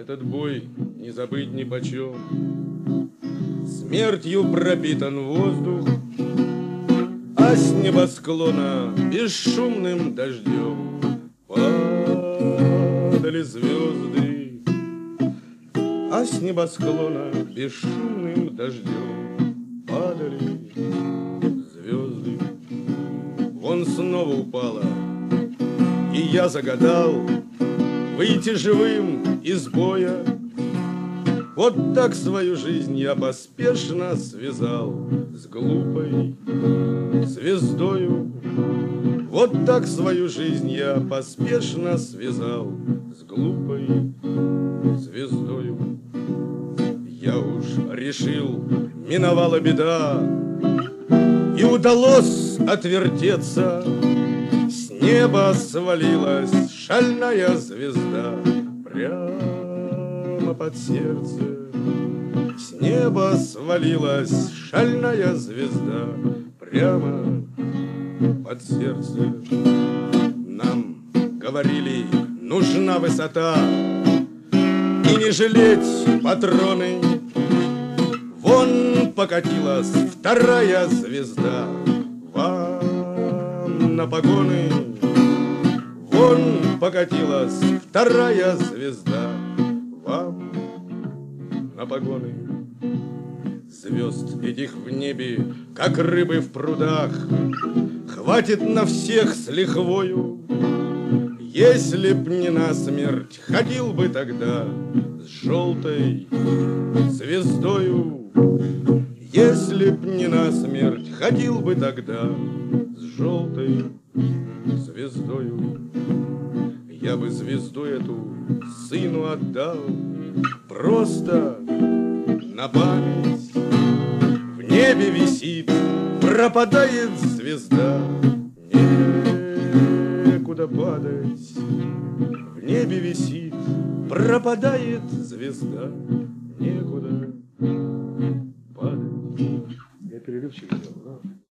Этот бой не забыть ни почем. Смертью пропитан воздух, а с небосклона бесшумным дождем падали звезды, а с небосклона бесшумным дождем падали звезды. Вон снова упала, и я загадал выйти живым из боя. Вот так свою жизнь я поспешно связал с глупой звездою. Вот так свою жизнь я поспешно связал с глупой звездою. Я уж решил, миновала беда, и удалось отвертеться. С неба свалилась шальная звезда прямо под сердце. С неба свалилась шальная звезда прямо под сердце. Нам говорили, нужна высота и не жалеть патроны. Вон покатилась вторая звезда вам на погоны. Вон покатилась вторая звезда вам на погоны. Звезд этих в небе, как рыбы в прудах, хватит на всех с лихвою. Если б не насмерть, ходил бы тогда с желтой звездою. Если б не насмерть, ходил бы тогда с желтой звездою. Я бы звезду эту сыну отдал просто на память. В небе висит, пропадает звезда, некуда падать. В небе висит, пропадает звезда, некуда падать. Я перерывчик сделал, да?